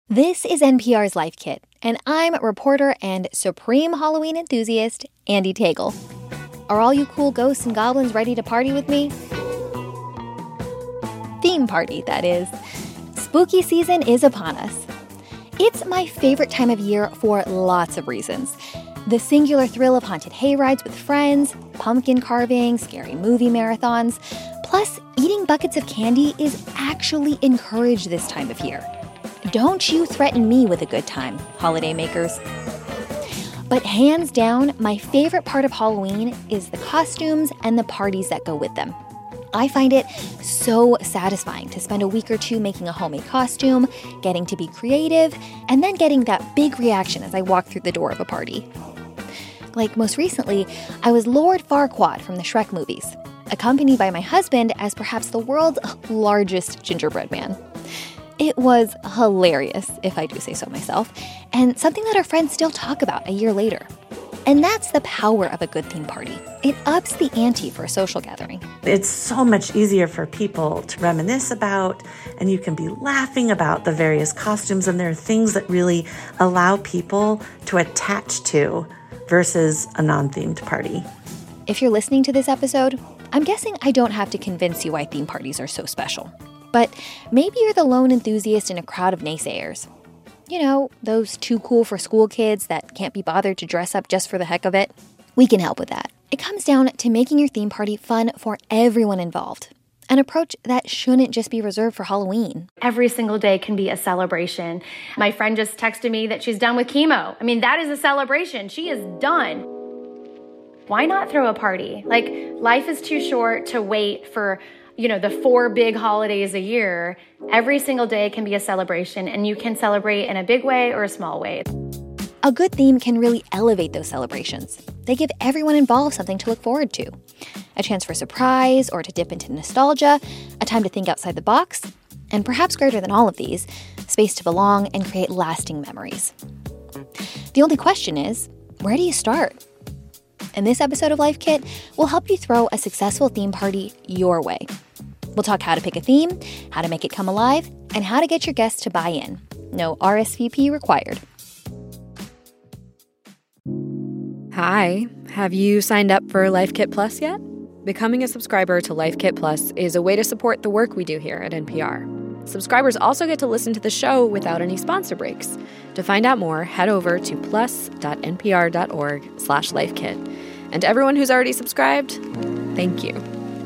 This is NPR's Life Kit, and I'm reporter and supreme Halloween enthusiast, Andee Tagle. Are all you cool ghosts and goblins ready to party with me? Theme party, that is. Spooky season is upon us. It's my favorite time of year for lots of reasons. The singular thrill of haunted hayrides with friends, pumpkin carving, scary movie marathons. Plus, eating buckets of candy is actually encouraged this time of year. Don't you threaten me with a good time, holiday makers. But hands down, my favorite part of Halloween is the costumes and the parties that go with them. I find it so satisfying to spend a week or two making a homemade costume, getting to be creative, and then getting that big reaction as I walk through the door of a party. Like most recently, I was Lord Farquaad from the Shrek movies, accompanied by my husband as perhaps the world's largest gingerbread man. It was hilarious, if I do say so myself, and something that our friends still talk about a year later. And that's the power of a good theme party. It ups the ante for a social gathering. It's so much easier for people to reminisce about, and you can be laughing about the various costumes, and there are things that really allow people to attach to versus a non-themed party. If you're listening to this episode, I'm guessing I don't have to convince you why theme parties are so special. But maybe you're the lone enthusiast in a crowd of naysayers. You know, those too cool for school kids that can't be bothered to dress up just for the heck of it. We can help with that. It comes down to making your theme party fun for everyone involved. An approach that shouldn't just be reserved for Halloween. Every single day can be a celebration. My friend just texted me that she's done with chemo. I mean, that is a celebration. She is done. Why not throw a party? Like, life is too short to wait for the 4 big holidays a year. Every single day can be a celebration, and you can celebrate in a big way or a small way. A good theme can really elevate those celebrations. They give everyone involved something to look forward to. A chance for surprise or to dip into nostalgia, a time to think outside the box, and perhaps greater than all of these, space to belong and create lasting memories. The only question is, where do you start? In this episode of Life Kit, we'll help you throw a successful theme party your way. We'll talk how to pick a theme, how to make it come alive, and how to get your guests to buy in. No RSVP required. Hi, have you signed up for Life Kit Plus yet? Becoming a subscriber to Life Kit Plus is a way to support the work we do here at NPR. Subscribers also get to listen to the show without any sponsor breaks. To find out more, head over to plus.npr.org/lifekit. And everyone who's already subscribed, thank you.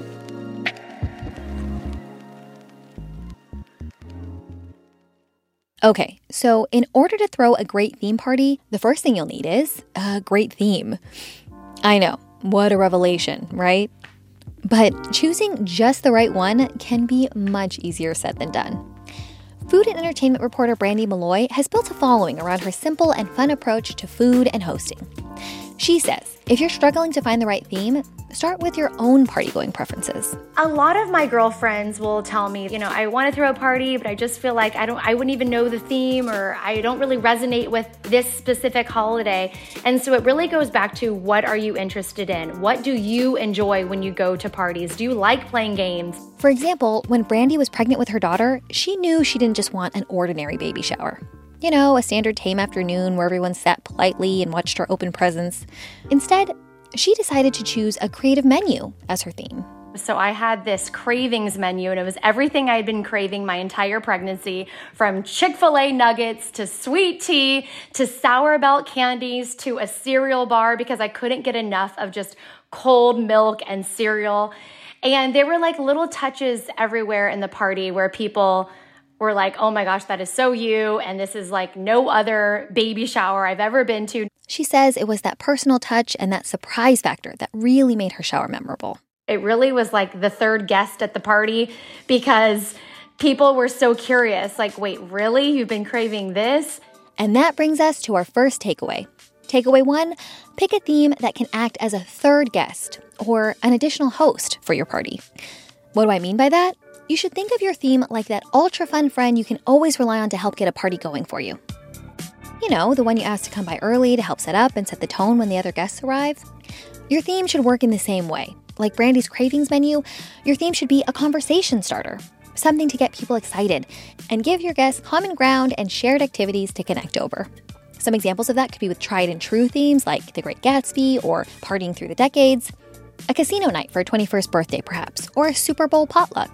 Okay, so in order to throw a great theme party, the first thing you'll need is a great theme. I know, what a revelation, right? But choosing just the right one can be much easier said than done. Food and entertainment reporter Brandy Malloy has built a following around her simple and fun approach to food and hosting. She says, if you're struggling to find the right theme, start with your own party-going preferences. A lot of my girlfriends will tell me, I want to throw a party, but I just feel like I wouldn't even know the theme, or I don't really resonate with this specific holiday. And so it really goes back to, what are you interested in? What do you enjoy when you go to parties? Do you like playing games? For example, when Brandy was pregnant with her daughter, she knew she didn't just want an ordinary baby shower. A standard tame afternoon where everyone sat politely and watched her open presents. Instead, she decided to choose a creative menu as her theme. So I had this cravings menu, and it was everything I had been craving my entire pregnancy, from Chick-fil-A nuggets to sweet tea to Sour Belt candies to a cereal bar, because I couldn't get enough of just cold milk and cereal. And there were like little touches everywhere in the party where people were like, oh my gosh, that is so you, and this is like no other baby shower I've ever been to. She says it was that personal touch and that surprise factor that really made her shower memorable. It really was like the third guest at the party, because people were so curious, like, wait, really? You've been craving this? And that brings us to our first takeaway. Takeaway 1, pick a theme that can act as a third guest or an additional host for your party. What do I mean by that? You should think of your theme like that ultra fun friend you can always rely on to help get a party going for you. The one you ask to come by early to help set up and set the tone when the other guests arrive. Your theme should work in the same way. Like Brandy's cravings menu, your theme should be a conversation starter. something to get people excited, and give your guests common ground and shared activities to connect over. Some examples of that could be with tried and true themes like The Great Gatsby or Partying Through the Decades, a casino night for a 21st birthday perhaps, or a Super Bowl potluck.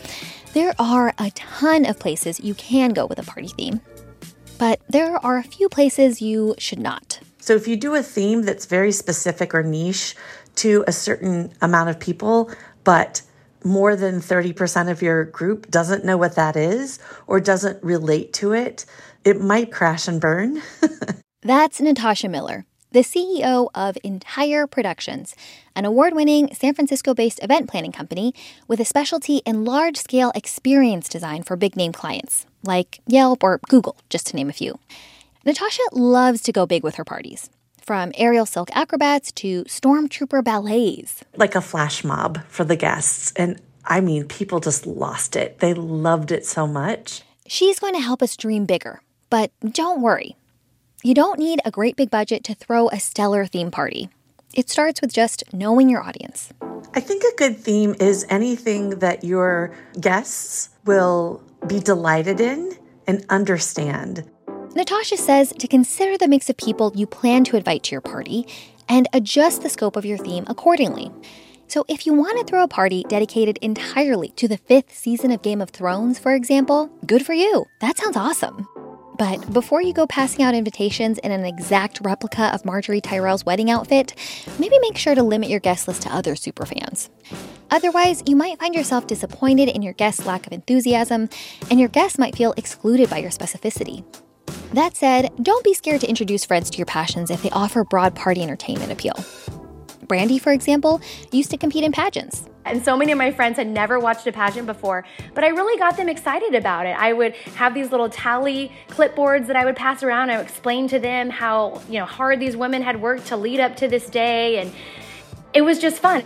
There are a ton of places you can go with a party theme, but there are a few places you should not. So if you do a theme that's very specific or niche to a certain amount of people, but more than 30% of your group doesn't know what that is or doesn't relate to it, it might crash and burn. That's Natasha Miller, the CEO of Entire Productions, an award-winning San Francisco-based event planning company with a specialty in large-scale experience design for big-name clients, like Yelp or Google, just to name a few. Natasha loves to go big with her parties, from aerial silk acrobats to stormtrooper ballets. Like a flash mob for the guests. And I mean, people just lost it. They loved it so much. She's going to help us dream bigger, but don't worry. You don't need a great big budget to throw a stellar theme party. It starts with just knowing your audience. I think a good theme is anything that your guests will be delighted in and understand. Natasha says to consider the mix of people you plan to invite to your party and adjust the scope of your theme accordingly. So if you want to throw a party dedicated entirely to the 5th season of Game of Thrones, for example, good for you. That sounds awesome. But before you go passing out invitations in an exact replica of Marjorie Tyrell's wedding outfit, maybe make sure to limit your guest list to other superfans. Otherwise, you might find yourself disappointed in your guest's lack of enthusiasm, and your guests might feel excluded by your specificity. That said, don't be scared to introduce friends to your passions if they offer broad party entertainment appeal. Brandy, for example, used to compete in pageants. And so many of my friends had never watched a pageant before, but I really got them excited about it. I would have these little tally clipboards that I would pass around. I would explain to them how, hard these women had worked to lead up to this day, and it was just fun.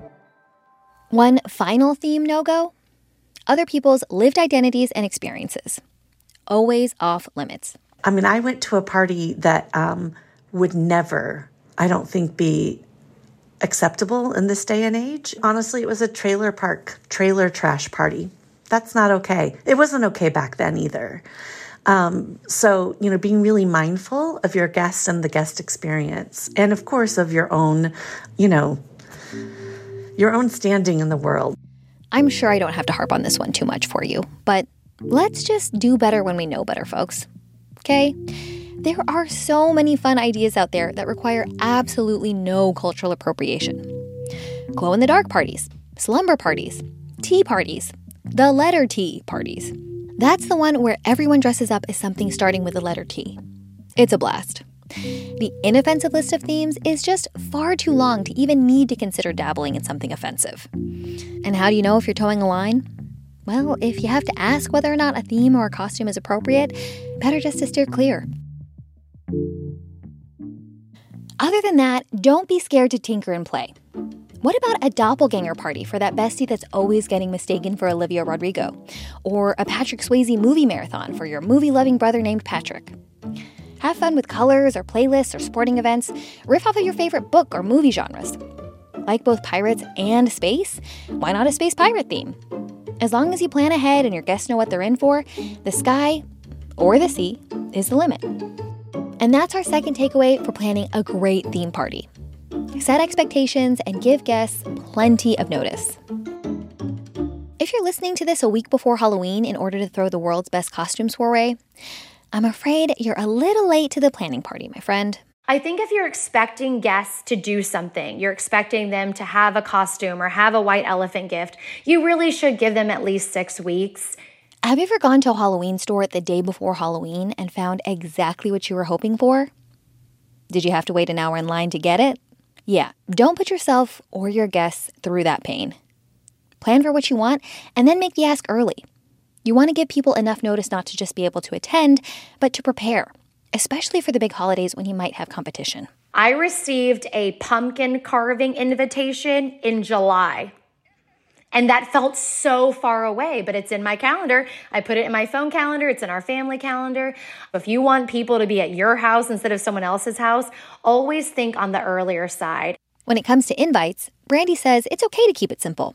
One final theme no-go: other people's lived identities and experiences. Always off limits. I mean, I went to a party that would never, I don't think, be acceptable in this day and age. Honestly, it was a trailer park, trailer trash party. That's not okay. It wasn't okay back then either. So, being really mindful of your guests and the guest experience, and of course of your own, your own standing in the world. I'm sure I don't have to harp on this one too much for you, but let's just do better when we know better, folks. Okay? There are so many fun ideas out there that require absolutely no cultural appropriation. Glow-in-the-dark parties, slumber parties, tea parties, the letter T parties. That's the one where everyone dresses up as something starting with the letter T. It's a blast. The inoffensive list of themes is just far too long to even need to consider dabbling in something offensive. And how do you know if you're towing a line? Well, if you have to ask whether or not a theme or a costume is appropriate, better just to steer clear. Other than that, don't be scared to tinker and play. What about a doppelganger party for that bestie that's always getting mistaken for Olivia Rodrigo? Or a Patrick Swayze movie marathon for your movie-loving brother named Patrick? Have fun with colors or playlists or sporting events. Riff off of your favorite book or movie genres. Like both pirates and space? Why not a space pirate theme? As long as you plan ahead and your guests know what they're in for, the sky, or the sea, is the limit. And that's our second takeaway for planning a great theme party. Set expectations and give guests plenty of notice. If you're listening to this a week before Halloween in order to throw the world's best costume soiree, I'm afraid you're a little late to the planning party, my friend. I think if you're expecting guests to do something, you're expecting them to have a costume or have a white elephant gift, you really should give them at least 6 weeks. Have you ever gone to a Halloween store the day before Halloween and found exactly what you were hoping for? Did you have to wait an hour in line to get it? Yeah, don't put yourself or your guests through that pain. Plan for what you want and then make the ask early. You want to give people enough notice not to just be able to attend, but to prepare, especially for the big holidays when you might have competition. I received a pumpkin carving invitation in July. And that felt so far away, but it's in my calendar. I put it in my phone calendar. It's in our family calendar. If you want people to be at your house instead of someone else's house, always think on the earlier side. When it comes to invites, Brandy says it's okay to keep it simple.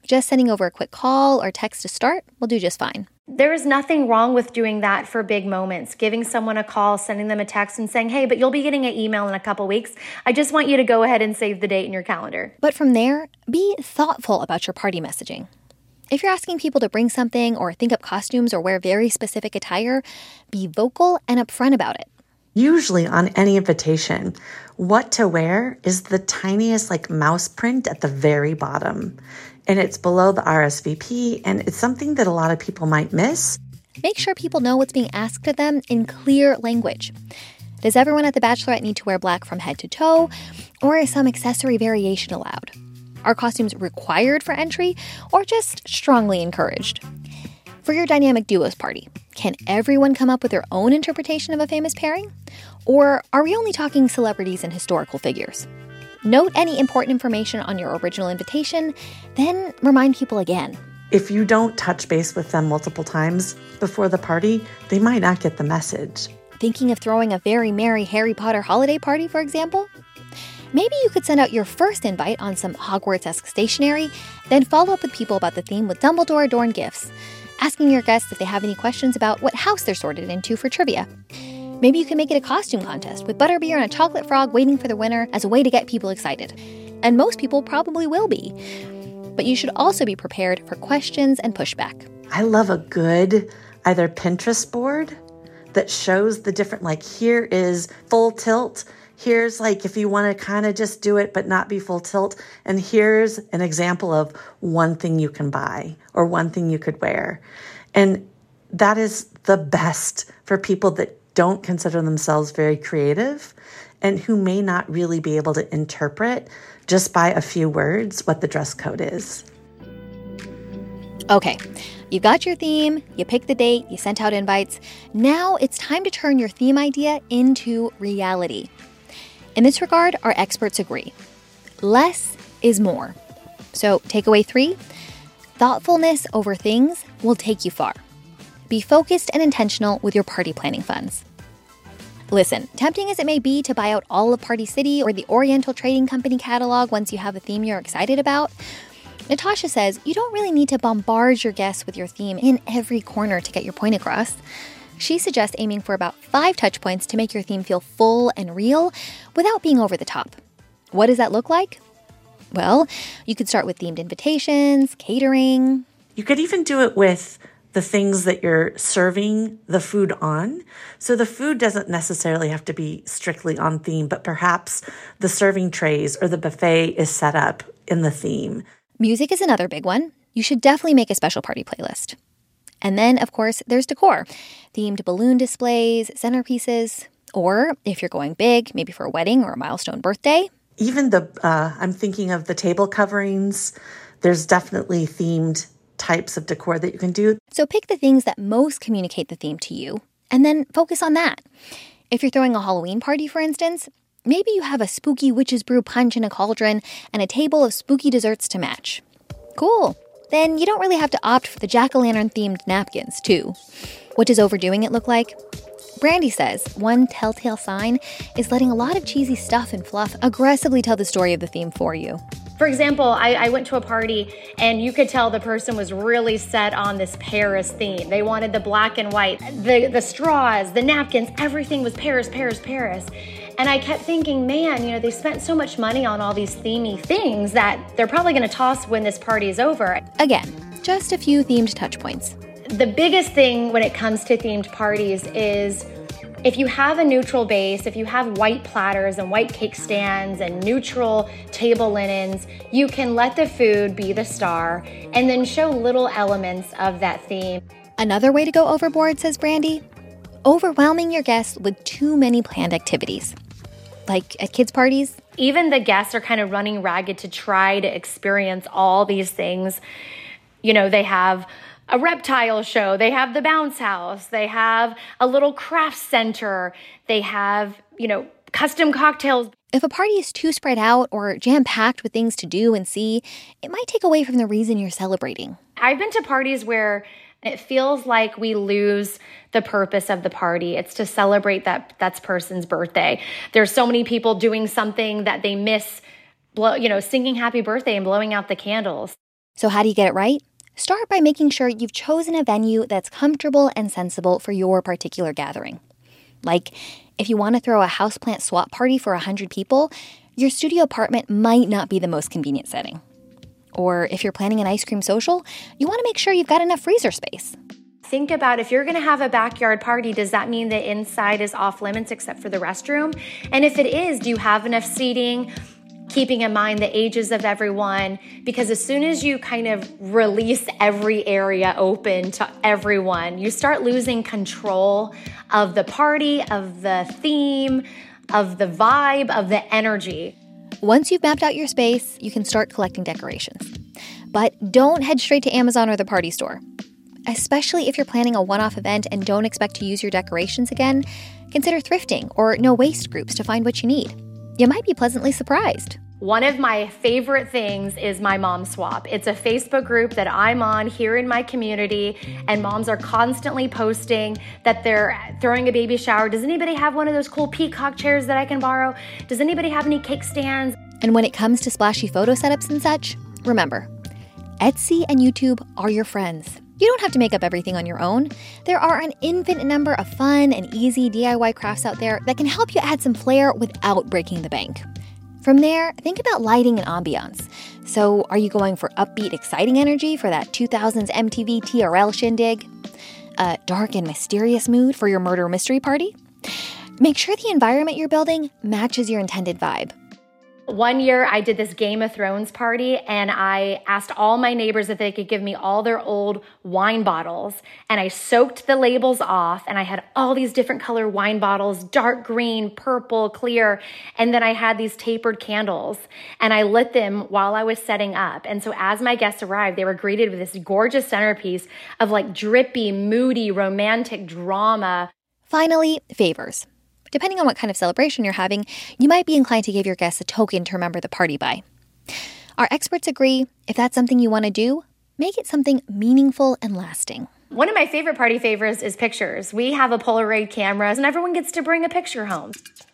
Just sending over a quick call or text to start will do just fine. There is nothing wrong with doing that for big moments, giving someone a call, sending them a text and saying, hey, but you'll be getting an email in a couple weeks. I just want you to go ahead and save the date in your calendar. But from there, be thoughtful about your party messaging. If you're asking people to bring something or think up costumes or wear very specific attire, be vocal and upfront about it. Usually on any invitation, what to wear is the tiniest mouse print at the very bottom. And it's below the RSVP, and it's something that a lot of people might miss. Make sure people know what's being asked of them in clear language. Does everyone at the bachelorette need to wear black from head to toe, or is some accessory variation allowed? Are costumes required for entry, or just strongly encouraged? For your dynamic duos party, can everyone come up with their own interpretation of a famous pairing? Or are we only talking celebrities and historical figures? Note any important information on your original invitation, then remind people again. If you don't touch base with them multiple times before the party, they might not get the message. Thinking of throwing a very merry Harry Potter holiday party, for example? Maybe you could send out your first invite on some Hogwarts-esque stationery, then follow up with people about the theme with Dumbledore-adorned gifts, asking your guests if they have any questions about what house they're sorted into for trivia. Maybe you can make it a costume contest with butterbeer and a chocolate frog waiting for the winner as a way to get people excited. And most people probably will be. But you should also be prepared for questions and pushback. I love a good either Pinterest board that shows the different, here is full tilt. Here's if you want to kind of just do it but not be full tilt. And here's an example of one thing you can buy or one thing you could wear. And that is the best for people that don't consider themselves very creative and who may not really be able to interpret just by a few words what the dress code is. Okay, you got your theme, you picked the date, you sent out invites. Now it's time to turn your theme idea into reality. In this regard, our experts agree. Less is more. So takeaway 3, thoughtfulness over things will take you far. Be focused and intentional with your party planning funds. Listen, tempting as it may be to buy out all of Party City or the Oriental Trading Company catalog once you have a theme you're excited about, Natasha says you don't really need to bombard your guests with your theme in every corner to get your point across. She suggests aiming for about 5 touch points to make your theme feel full and real without being over the top. What does that look like? Well, you could start with themed invitations, catering. You could even do it with the things that you're serving the food on. So the food doesn't necessarily have to be strictly on theme, but perhaps the serving trays or the buffet is set up in the theme. Music is another big one. You should definitely make a special party playlist. And then, of course, there's decor. Themed balloon displays, centerpieces, or if you're going big, maybe for a wedding or a milestone birthday. Even I'm thinking of the table coverings. There's definitely themed types of decor that you can do. So pick the things that most communicate the theme to you, and then focus on that. If you're throwing a Halloween party, for instance, maybe you have a spooky witch's brew punch in a cauldron and a table of spooky desserts to match. Cool. Then you don't really have to opt for the jack-o'-lantern themed napkins, too. What does overdoing it look like? Brandy says one telltale sign is letting a lot of cheesy stuff and fluff aggressively tell the story of the theme for you. For example, I went to a party and you could tell the person was really set on this Paris theme. They wanted the black and white, the straws, the napkins, everything was Paris, Paris, Paris. And I kept thinking, man, they spent so much money on all these themey things that they're probably going to toss when this party is over. Again, just a few themed touch points. The biggest thing when it comes to themed parties is if you have a neutral base, if you have white platters and white cake stands and neutral table linens, you can let the food be the star and then show little elements of that theme. Another way to go overboard, says Brandy, overwhelming your guests with too many planned activities. Like at kids' parties. Even the guests are kind of running ragged to try to experience all these things. They have a reptile show, they have the bounce house, they have a little craft center, they have, custom cocktails. If a party is too spread out or jam-packed with things to do and see, it might take away from the reason you're celebrating. I've been to parties where it feels like we lose the purpose of the party. It's to celebrate that person's birthday. There's so many people doing something that they miss, singing happy birthday and blowing out the candles. So how do you get it right? Start by making sure you've chosen a venue that's comfortable and sensible for your particular gathering. Like, if you want to throw a houseplant swap party for 100 people, your studio apartment might not be the most convenient setting. Or if you're planning an ice cream social, you want to make sure you've got enough freezer space. Think about if you're going to have a backyard party, does that mean the inside is off limits except for the restroom? And if it is, do you have enough seating? Keeping in mind the ages of everyone, because as soon as you kind of release every area open to everyone, you start losing control of the party, of the theme, of the vibe, of the energy. Once you've mapped out your space, you can start collecting decorations. But don't head straight to Amazon or the party store. Especially if you're planning a one-off event and don't expect to use your decorations again, consider thrifting or no-waste groups to find what you need. You might be pleasantly surprised. One of my favorite things is My Mom Swap. It's a Facebook group that I'm on here in my community, and moms are constantly posting that they're throwing a baby shower. Does anybody have one of those cool peacock chairs that I can borrow? Does anybody have any cake stands? And when it comes to splashy photo setups and such, remember, Etsy and YouTube are your friends. You don't have to make up everything on your own. There are an infinite number of fun and easy DIY crafts out there that can help you add some flair without breaking the bank. From there, think about lighting and ambiance. So are you going for upbeat, exciting energy for that 2000s MTV TRL shindig? A dark and mysterious mood for your murder mystery party? Make sure the environment you're building matches your intended vibe. One year I did this Game of Thrones party, and I asked all my neighbors if they could give me all their old wine bottles, and I soaked the labels off, and I had all these different color wine bottles, dark green, purple, clear, and then I had these tapered candles, and I lit them while I was setting up. And so as my guests arrived, they were greeted with this gorgeous centerpiece of like drippy, moody, romantic drama. Finally, favors. Depending on what kind of celebration you're having, you might be inclined to give your guests a token to remember the party by. Our experts agree, if that's something you want to do, make it something meaningful and lasting. One of my favorite party favors is pictures. We have a Polaroid camera, and everyone gets to bring a picture home.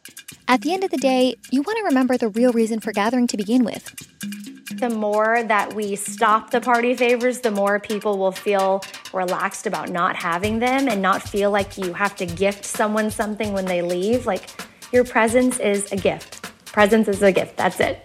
At the end of the day, you want to remember the real reason for gathering to begin with. The more that we stop the party favors, the more people will feel relaxed about not having them and not feel like you have to gift someone something when they leave. Like, your presence is a gift. Presence is a gift. That's it.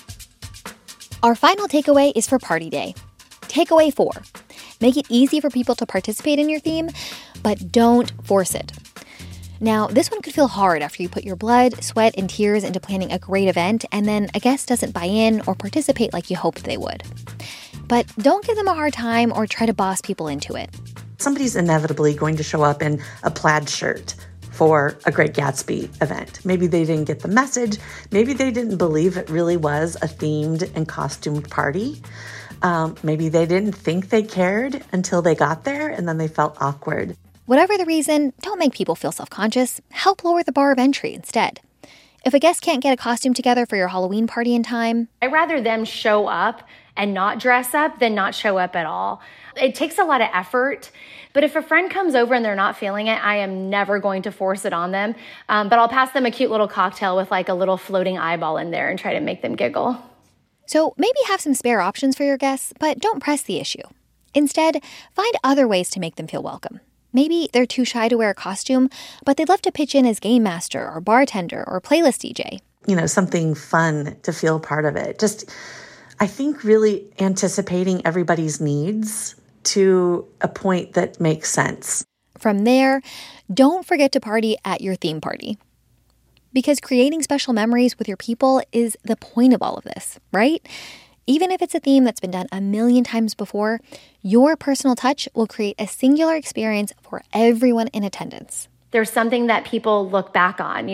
Our final takeaway is for party day. Takeaway 4. Make it easy for people to participate in your theme, but don't force it. Now, this one could feel hard after you put your blood, sweat, and tears into planning a great event, and then a guest doesn't buy in or participate like you hoped they would. But don't give them a hard time or try to boss people into it. Somebody's inevitably going to show up in a plaid shirt for a Great Gatsby event. Maybe they didn't get the message. Maybe they didn't believe it really was a themed and costumed party. Maybe they didn't think they cared until they got there, and then they felt awkward. Whatever the reason, don't make people feel self-conscious. Help lower the bar of entry instead. If a guest can't get a costume together for your Halloween party in time, I'd rather them show up and not dress up than not show up at all. It takes a lot of effort, but if a friend comes over and they're not feeling it, I am never going to force it on them. But I'll pass them a cute little cocktail with like a little floating eyeball in there and try to make them giggle. So maybe have some spare options for your guests, but don't press the issue. Instead, find other ways to make them feel welcome. Maybe they're too shy to wear a costume, but they'd love to pitch in as game master or bartender or playlist DJ. Something fun to feel part of it. Just, I think really anticipating everybody's needs to a point that makes sense. From there, don't forget to party at your theme party. Because creating special memories with your people is the point of all of this, right? Even if it's a theme that's been done a million times before, your personal touch will create a singular experience for everyone in attendance. There's something that people look back on.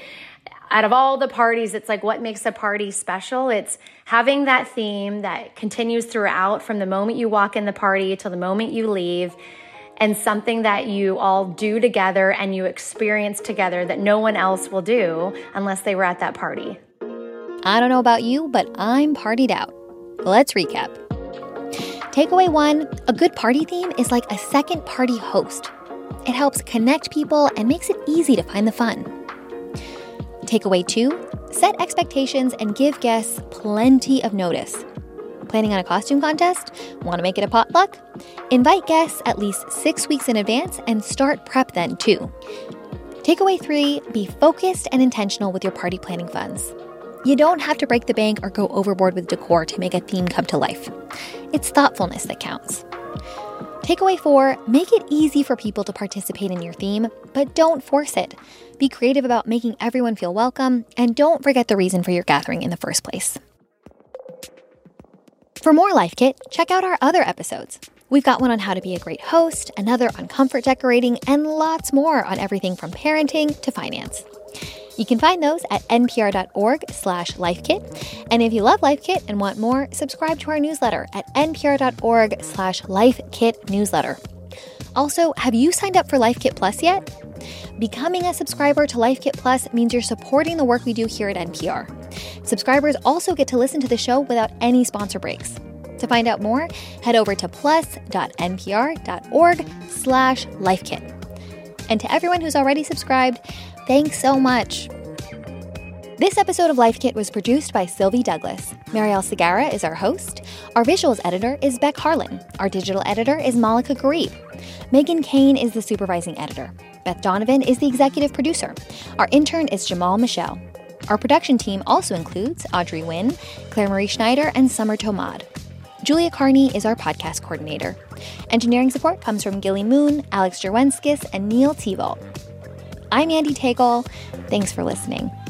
Out of all the parties, it's like what makes a party special? It's having that theme that continues throughout from the moment you walk in the party till the moment you leave, and something that you all do together and you experience together that no one else will do unless they were at that party. I don't know about you, but I'm partied out. Let's recap. Takeaway 1, a good party theme is like a second party host. It helps connect people and makes it easy to find the fun. Takeaway 2, set expectations and give guests plenty of notice. Planning on a costume contest? Want to make it a potluck? Invite guests at least 6 weeks in advance and start prep then too. Takeaway 3, be focused and intentional with your party planning funds. You don't have to break the bank or go overboard with decor to make a theme come to life. It's thoughtfulness that counts. Takeaway 4, make it easy for people to participate in your theme, but don't force it. Be creative about making everyone feel welcome, and don't forget the reason for your gathering in the first place. For more Life Kit, check out our other episodes. We've got one on how to be a great host, another on comfort decorating, and lots more on everything from parenting to finance. You can find those at npr.org/lifekit. And if you love Life Kit and want more, subscribe to our newsletter at npr.org/lifekitnewsletter. Also, have you signed up for Life Kit Plus yet? Becoming a subscriber to Life Kit Plus means you're supporting the work we do here at NPR. Subscribers also get to listen to the show without any sponsor breaks. To find out more, head over to plus.npr.org/lifekit. And to everyone who's already subscribed, thanks so much. This episode of Life Kit was produced by Sylvie Douglas. Marielle Segarra is our host. Our visuals editor is Beck Harlan. Our digital editor is Malika Gharib. Megan Kane is the supervising editor. Beth Donovan is the executive producer. Our intern is Jamal Michelle. Our production team also includes Audrey Nguyen, Claire Marie Schneider, and Summer Tomad. Julia Carney is our podcast coordinator. Engineering support comes from Gilly Moon, Alex Jerwenskis, and Neil Tevold. I'm Andy Tagle. Thanks for listening.